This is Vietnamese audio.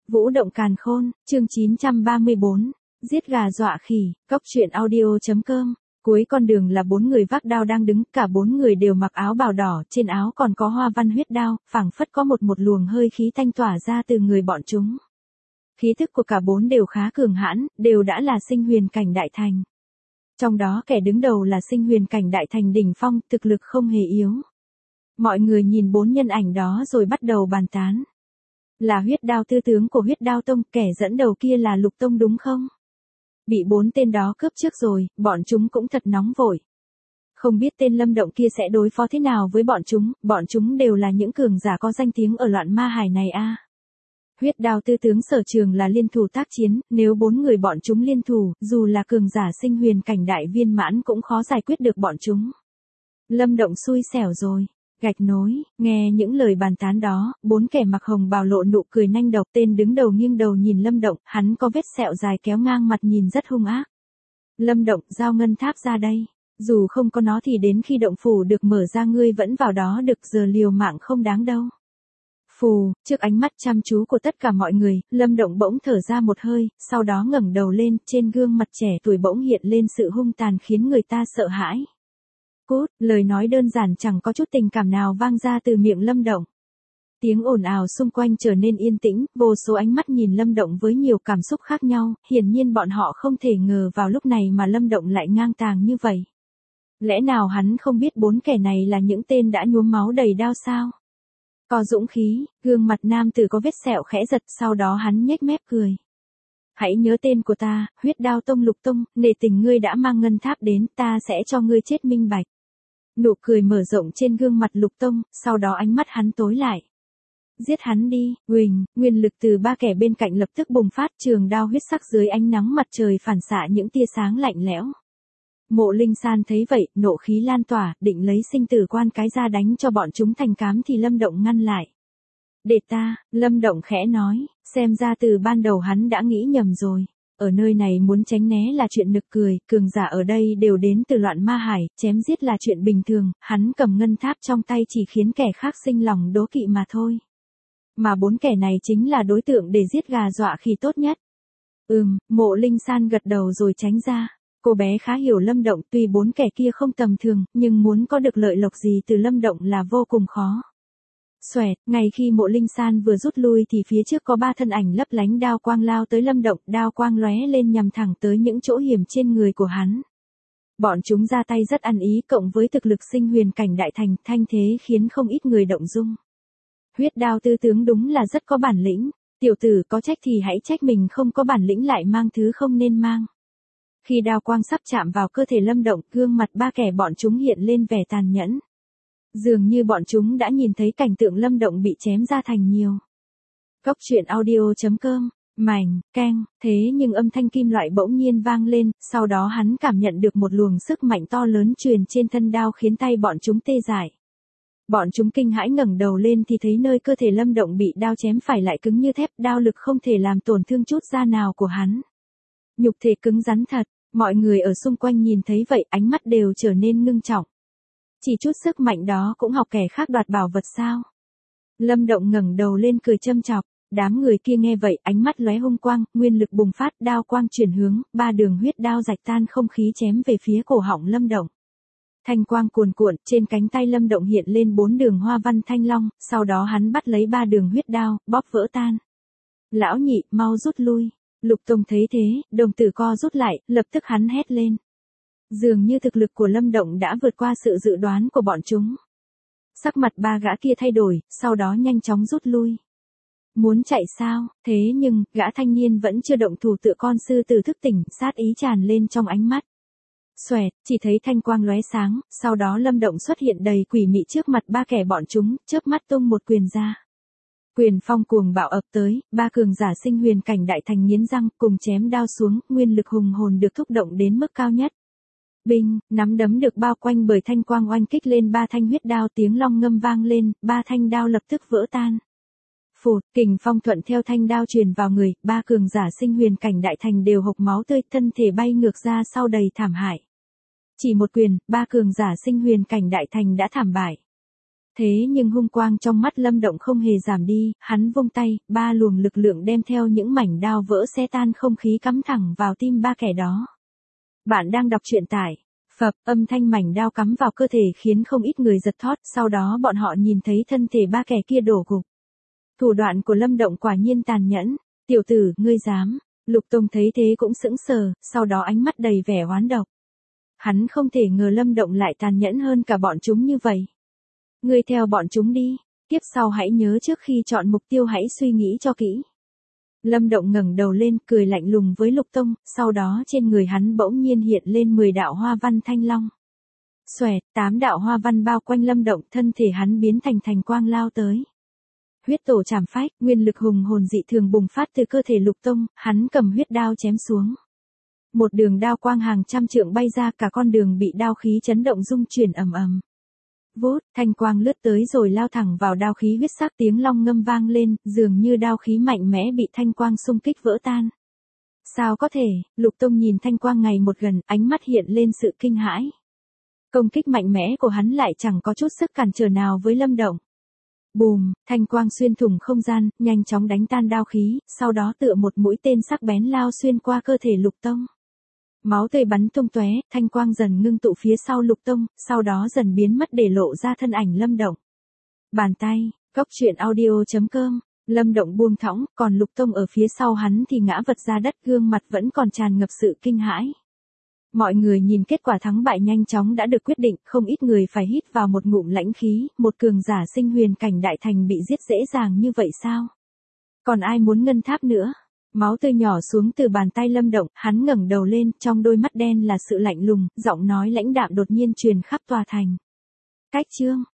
Vũ động càn khôn, chương 934, giết gà dọa khỉ, cóc truyện audio.com. Cuối con đường là 4 người vác đao đang đứng, cả 4 người đều mặc áo bào đỏ, trên áo còn có hoa văn huyết đao, phảng phất có một luồng hơi khí thanh tỏa ra từ người bọn chúng. Khí thức của cả 4 đều khá cường hãn, đều đã là sinh huyền cảnh đại thành. Trong đó kẻ đứng đầu là sinh huyền cảnh đại thành đỉnh phong, thực lực không hề yếu. Mọi người nhìn 4 nhân ảnh đó rồi bắt đầu bàn tán. Là huyết đao tư tướng của huyết đao tông, kẻ dẫn đầu kia là Lục Tông đúng không? Bị 4 tên đó cướp trước rồi, bọn chúng cũng thật nóng vội. Không biết tên Lâm Động kia sẽ đối phó thế nào với bọn chúng đều là những cường giả có danh tiếng ở loạn ma hải này a. Huyết đao tư tướng sở trường là liên thủ tác chiến, nếu 4 người bọn chúng liên thủ, dù là cường giả sinh huyền cảnh đại viên mãn cũng khó giải quyết được bọn chúng. Lâm Động xui xẻo rồi. Gạch nối, nghe những lời bàn tán đó, 4 kẻ mặc hồng bào lộ nụ cười nanh độc, tên đứng đầu nghiêng đầu nhìn Lâm Động, hắn có vết sẹo dài kéo ngang mặt nhìn rất hung ác. Lâm Động, giao ngân tháp ra đây, dù không có nó thì đến khi động phủ được mở ra ngươi vẫn vào đó được, giờ liều mạng không đáng đâu. Phù, trước ánh mắt chăm chú của tất cả mọi người, Lâm Động bỗng thở ra một hơi, sau đó ngẩng đầu lên, trên gương mặt trẻ tuổi bỗng hiện lên sự hung tàn khiến người ta sợ hãi. Cút, lời nói đơn giản chẳng có chút tình cảm nào vang ra từ miệng Lâm Động. Tiếng ồn ào xung quanh trở nên yên tĩnh, vô số ánh mắt nhìn Lâm Động với nhiều cảm xúc khác nhau, hiển nhiên bọn họ không thể ngờ vào lúc này mà Lâm Động lại ngang tàng như vậy. Lẽ nào hắn không biết 4 kẻ này là những tên đã nhuốm máu đầy đao sao? Có dũng khí, gương mặt nam tử có vết sẹo khẽ giật, sau đó hắn nhếch mép cười. Hãy nhớ tên của ta, huyết đao tông Lục Tông, nể tình ngươi đã mang ngân tháp đến, ta sẽ cho ngươi chết minh bạch. Nụ cười mở rộng trên gương mặt Lục Tông, sau đó ánh mắt hắn tối lại. Giết hắn đi, Huỳnh, nguyên lực từ 3 kẻ bên cạnh lập tức bùng phát, trường đao huyết sắc dưới ánh nắng mặt trời phản xạ những tia sáng lạnh lẽo. Mộ Linh San thấy vậy, nộ khí lan tỏa, định lấy sinh tử quan cái ra đánh cho bọn chúng thành cám thì Lâm Động ngăn lại. Để ta, Lâm Động khẽ nói, xem ra từ ban đầu hắn đã nghĩ nhầm rồi. Ở nơi này muốn tránh né là chuyện nực cười, cường giả ở đây đều đến từ loạn ma hải, chém giết là chuyện bình thường, hắn cầm ngân tháp trong tay chỉ khiến kẻ khác sinh lòng đố kỵ mà thôi. Mà 4 kẻ này chính là đối tượng để giết gà dọa khỉ tốt nhất. Mộ Linh San gật đầu rồi tránh ra. Cô bé khá hiểu Lâm Động, tuy 4 kẻ kia không tầm thường, nhưng muốn có được lợi lộc gì từ Lâm Động là vô cùng khó. Xoẹt, ngay khi Mộ Linh San vừa rút lui thì phía trước có 3 thân ảnh lấp lánh đao quang lao tới Lâm Động, đao quang lóe lên nhằm thẳng tới những chỗ hiểm trên người của hắn. Bọn chúng ra tay rất ăn ý, cộng với thực lực sinh huyền cảnh đại thành, thanh thế khiến không ít người động dung. Huyết đao tư tướng đúng là rất có bản lĩnh, tiểu tử có trách thì hãy trách mình không có bản lĩnh lại mang thứ không nên mang. Khi đao quang sắp chạm vào cơ thể Lâm Động, gương mặt 3 kẻ bọn chúng hiện lên vẻ tàn nhẫn. Dường như bọn chúng đã nhìn thấy cảnh tượng Lâm Động bị chém ra thành nhiều. Cóc truyện audio.com, mảnh, keng, thế nhưng âm thanh kim loại bỗng nhiên vang lên, sau đó hắn cảm nhận được một luồng sức mạnh to lớn truyền trên thân đao khiến tay bọn chúng tê dại. Bọn chúng kinh hãi ngẩng đầu lên thì thấy nơi cơ thể Lâm Động bị đao chém phải lại cứng như thép, đao lực không thể làm tổn thương chút da nào của hắn. Nhục thể cứng rắn thật, mọi người ở xung quanh nhìn thấy vậy ánh mắt đều trở nên ngưng trọng. Chỉ chút sức mạnh đó cũng học kẻ khác đoạt bảo vật sao? Lâm Động ngẩng đầu lên cười châm chọc, đám người kia nghe vậy ánh mắt lóe hung quang, nguyên lực bùng phát, đao quang chuyển hướng, 3 đường huyết đao rạch tan không khí chém về phía cổ họng Lâm Động. Thanh quang cuồn cuộn, trên cánh tay Lâm Động hiện lên 4 đường hoa văn thanh long, sau đó hắn bắt lấy 3 đường huyết đao, bóp vỡ tan. Lão nhị, mau rút lui. Lục Tông thấy thế, đồng tử co rút lại, lập tức hắn hét lên. Dường như thực lực của Lâm Động đã vượt qua sự dự đoán của bọn chúng. Sắc mặt 3 gã kia thay đổi, sau đó nhanh chóng rút lui. Muốn chạy sao? Thế nhưng, gã thanh niên vẫn chưa động thủ, tựa con sư tử thức tỉnh, sát ý tràn lên trong ánh mắt. Xoẹt, chỉ thấy thanh quang lóe sáng, sau đó Lâm Động xuất hiện đầy quỷ mị trước mặt 3 kẻ bọn chúng, chớp mắt tung một quyền ra. Quyền phong cuồng bạo ập tới, 3 cường giả sinh huyền cảnh đại thành nghiến răng, cùng chém đao xuống, nguyên lực hùng hồn được thúc động đến mức cao nhất. Binh, nắm đấm được bao quanh bởi thanh quang oanh kích lên 3 thanh huyết đao, tiếng long ngâm vang lên, 3 thanh đao lập tức vỡ tan. Phụt, kình phong thuận theo thanh đao truyền vào người, 3 cường giả sinh huyền cảnh đại thành đều hộc máu tươi, thân thể bay ngược ra sau đầy thảm hại. Chỉ một quyền, 3 cường giả sinh huyền cảnh đại thành đã thảm bại. Thế nhưng hung quang trong mắt Lâm Động không hề giảm đi, hắn vung tay, ba luồng lực lượng đem theo những mảnh đao vỡ xé tan không khí cắm thẳng vào tim ba kẻ đó. Bạn đang đọc truyện tại Phập, âm thanh mảnh đao cắm vào cơ thể khiến không ít người giật thót, sau đó bọn họ nhìn thấy thân thể ba kẻ kia đổ gục. Thủ đoạn của Lâm Động quả nhiên tàn nhẫn, tiểu tử, ngươi dám. Lục Tông thấy thế cũng sững sờ, sau đó ánh mắt đầy vẻ oán độc. Hắn không thể ngờ Lâm Động lại tàn nhẫn hơn cả bọn chúng như vậy. Ngươi theo bọn chúng đi, tiếp sau hãy nhớ trước khi chọn mục tiêu hãy suy nghĩ cho kỹ. Lâm Động ngẩng đầu lên, cười lạnh lùng với Lục Tông, sau đó trên người hắn bỗng nhiên hiện lên 10 đạo hoa văn thanh long. Xoẹt, 8 đạo hoa văn bao quanh Lâm Động, thân thể hắn biến thành thành quang lao tới. Huyết tổ chảm phách, nguyên lực hùng hồn dị thường bùng phát từ cơ thể Lục Tông, hắn cầm huyết đao chém xuống. Một đường đao quang hàng trăm trượng bay ra, cả con đường bị đao khí chấn động rung chuyển ầm ầm. Vút, thanh quang lướt tới rồi lao thẳng vào đao khí huyết sắc, tiếng long ngâm vang lên, dường như đao khí mạnh mẽ bị thanh quang xung kích vỡ tan. Sao có thể? Lục Tông nhìn thanh quang ngày một gần, ánh mắt hiện lên sự kinh hãi. Công kích mạnh mẽ của hắn lại chẳng có chút sức cản trở nào với Lâm Động. Bùm, thanh quang xuyên thủng không gian, nhanh chóng đánh tan đao khí, sau đó tựa một mũi tên sắc bén lao xuyên qua cơ thể Lục Tông. Máu tươi bắn tung tóe, thanh quang dần ngưng tụ phía sau Lục Tông, sau đó dần biến mất để lộ ra thân ảnh Lâm Động. Bàn tay, Cốc Truyện Audio.com, Lâm Động buông thõng, còn Lục Tông ở phía sau hắn thì ngã vật ra đất, gương mặt vẫn còn tràn ngập sự kinh hãi. Mọi người nhìn kết quả thắng bại nhanh chóng đã được quyết định, không ít người phải hít vào một ngụm lãnh khí, một cường giả sinh huyền cảnh đại thành bị giết dễ dàng như vậy sao? Còn ai muốn ngân tháp nữa? Máu tươi nhỏ xuống từ bàn tay Lâm Động, hắn ngẩng đầu lên, trong đôi mắt đen là sự lạnh lùng, giọng nói lãnh đạm đột nhiên truyền khắp tòa thành. Cách chương